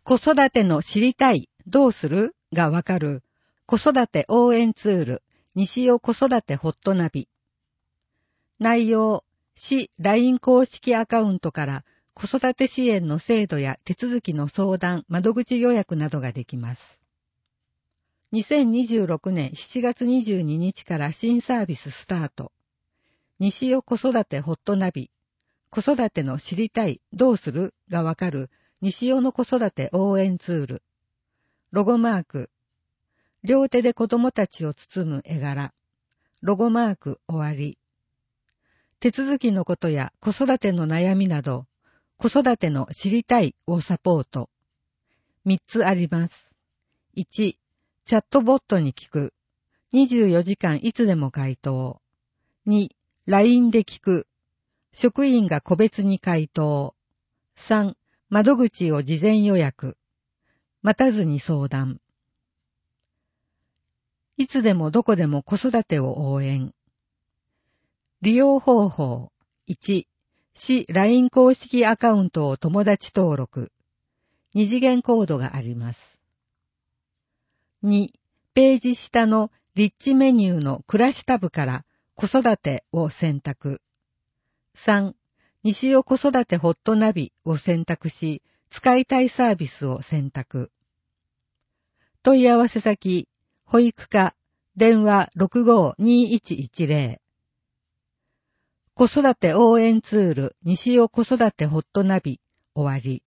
子育ての知りたい、どうするがわかる子育て応援ツール、西尾子育てホットナビ。内容、市 LINE 公式アカウントから子育て支援の制度や手続きの相談、窓口予約などができます。2026年7月22日から新サービススタート。西尾子育てホットナビ。子育ての知りたい、どうするがわかる西尾の子育て応援ツール。ロゴマーク。両手で子供たちを包む絵柄。ロゴマーク終わり。手続きのことや子育ての悩みなど、子育ての知りたいをサポート。3つあります。1、チャットボットに聞く。24時間いつでも回答。2、LINE で聞く。職員が個別に回答。3、窓口を事前予約。待たずに相談。いつでもどこでも子育てを応援。利用方法。1、市 LINE 公式アカウントを友達登録。2次元コードがあります。2、ページ下のリッチメニューの暮らしタブから子育てを選択。3、西尾子育てホットナビを選択し、使いたいサービスを選択。問い合わせ先、保育課、電話 65-2110。子育て応援ツール、西尾子育てホットナビ、終わり。